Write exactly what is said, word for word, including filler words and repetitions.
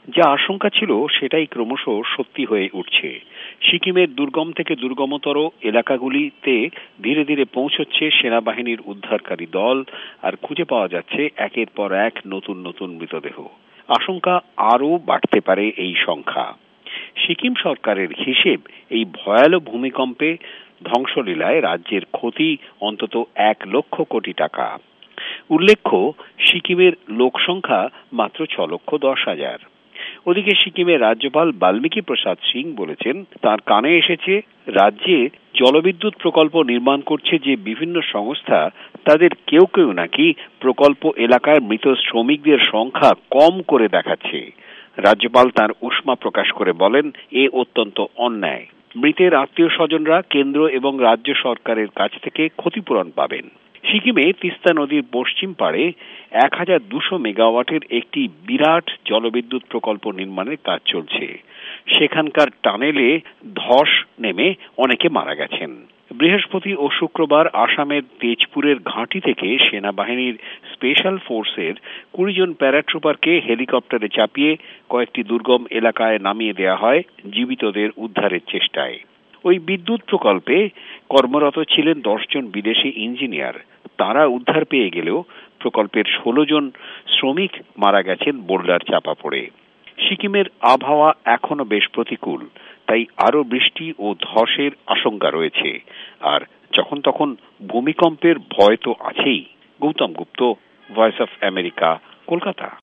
যা আশঙ্কা ছিল সেটাই ক্রমশ সত্যি হয়ে উঠছে। সিকিমের দুর্গম থেকে দুর্গমতর এলাকাগুলিতে ধীরে ধীরে পৌঁছচ্ছে সেনাবাহিনীর উদ্ধারকারী দল, আর খুঁজে পাওয়া যাচ্ছে একের পর এক নতুন নতুন মৃতদেহ। আশঙ্কা আরও বাড়তে পারে এই সংখ্যা। সিকিম সরকারের হিসেব, এই ভয়াল ভূমিকম্পে ধ্বংসলীলায় রাজ্যের ক্ষতি অন্তত এক লক্ষ কোটি টাকা। উল্লেখ্য, সিকিমের লোক সংখ্যা মাত্র ছ লক্ষ দশ হাজার। ওদিকে সিকিমের রাজ্যপাল বাল্মীকি প্রসাদ সিং বলেছেন, তার কানে এসেছে রাজ্যে জলবিদ্যুৎ প্রকল্প নির্মাণ করছে যে বিভিন্ন সংস্থা, তাদের কেউ কেউ নাকি প্রকল্প এলাকায় মৃত শ্রমিকদের সংখ্যা কম করে দেখাচ্ছে। রাজ্যপাল তার উষ্মা প্রকাশ করে বলেন, এ অত্যন্ত অন্যায়। মৃতের আত্মীয় স্বজনরা কেন্দ্র এবং রাজ্য সরকারের কাছ থেকে ক্ষতিপূরণ পাবেন। সিকিমে তিস্তা নদীর পশ্চিম পাড়ে এক হাজার দুশো মেগাওয়াটের একটি বিরাট জলবিদ্যুৎ প্রকল্প নির্মাণের কাজ চলছে। সেখানকার টানেলে ধস নেমে অনেকে মারা গেছেন। বৃহস্পতি ও শুক্রবার আসামের তেজপুরের ঘাঁটি থেকে সেনাবাহিনীর স্পেশাল ফোর্সের কুড়ি জন প্যারাট্রুপারকে হেলিকপ্টারে চাপিয়ে কয়েকটি দুর্গম এলাকায় নামিয়ে দেওয়া হয় জীবিতদের উদ্ধারের চেষ্টায়। ওই বিদ্যুৎ প্রকল্পে কর্মরত ছিলেন দশ জন বিদেশি ইঞ্জিনিয়ার। তারা উদ্ধার পেয়ে গেলেও প্রকল্পের ষোলো জন শ্রমিক মারা গেছেন বোল্ডার চাপা পড়ে। সিকিমের আবহাওয়া এখনো বেশ প্রতিকূল, তাই আরো বৃষ্টি ও ধসের আশঙ্কা রয়েছে। আর যখন তখন ভূমিকম্পের ভয় তো আছেই। Gautam Gupta, voice of America, Kolkata.